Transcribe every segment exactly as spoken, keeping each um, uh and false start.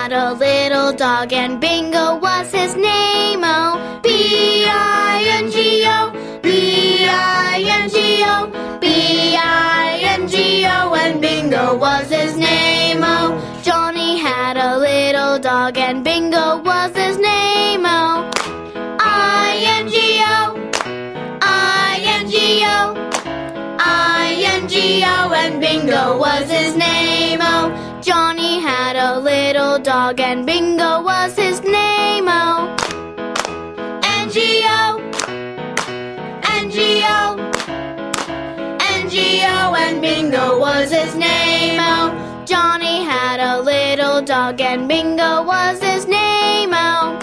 had a little dog, and Bingo was his name. Oh, B I N G O, B I N G O, B I N G O, and Bingo was his name. Oh, Johnny had a little dog, and Bingo was his name. Oh, I N G O, I N G O, I N G O, and Bingo was his name. Oh, Johnny had a little dog, and Bingo was his name. Oh, N G O, N G O, N G O, and Bingo was his name. Oh, Johnny had a little dog, and Bingo was his name. Oh,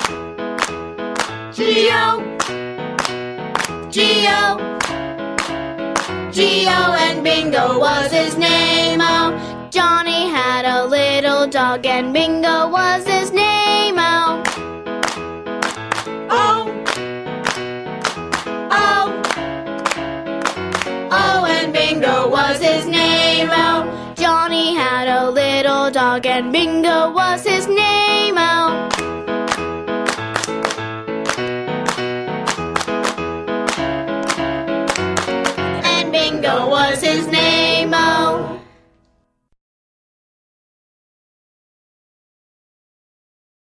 G O, G O, G O, and Bingo was his name. Oh, Johnny had a little dog, and Bingo was his name. Oh, oh, oh, oh, and Bingo was his name. Oh, Johnny had a little dog, and Bingo was his name. Oh, and Bingo was his name.